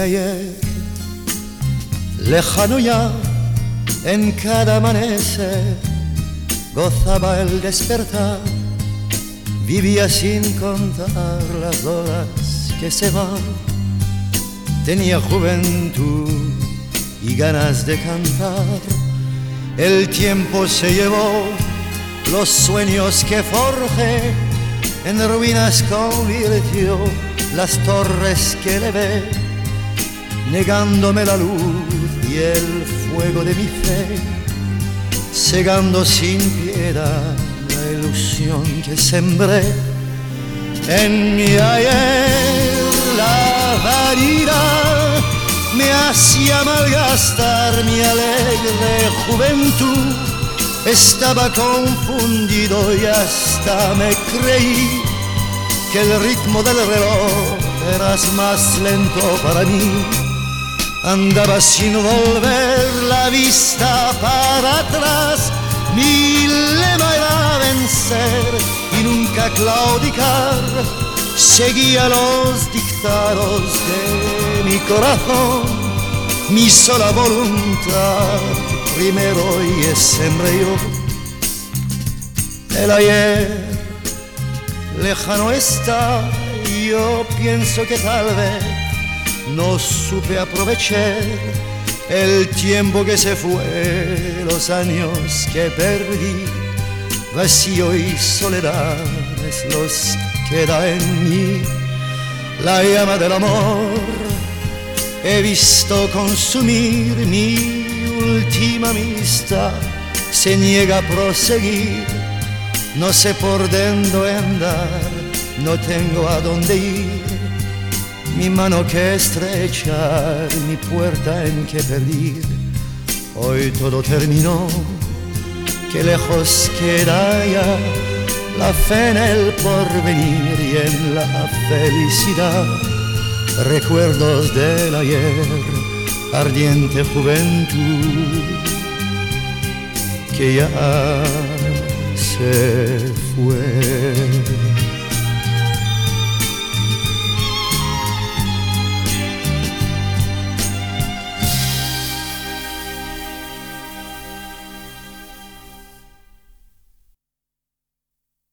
ayer, lejano ya en cada amanecer, gozaba el despertar, vivía sin contar las horas que se van. Tenía juventud y ganas de cantar. El tiempo se llevó los sueños que forjé, en ruinas convirtió las torres que levé, negándome la luz y el fuego de mi fe, cegando sin piedad la ilusión que sembré. En mi ayer la vanidad me hacía malgastar mi alegre juventud. Estaba confundido y hasta me creí que el ritmo del reloj era más lento para mí. Andaba sin volver la vista para atrás, mi lema era vencer y nunca claudicar. Seguía los dictados de mi corazón, mi sola voluntad primero y sembré yo. El ayer lejano está y yo pienso que tal vez no supe aprovechar el tiempo que se fue, los años que perdí. Vacío y soledad es los que da en mí la llama del amor. He visto consumir mi última amistad, se niega a proseguir. No sé por dónde andar, no tengo a dónde ir. Mi mano que estrechar, mi puerta en que pedir. Hoy todo terminó, que lejos queda ya la fe en el porvenir y en la felicidad. Recuerdos del ayer, ardiente juventud que ya se fue.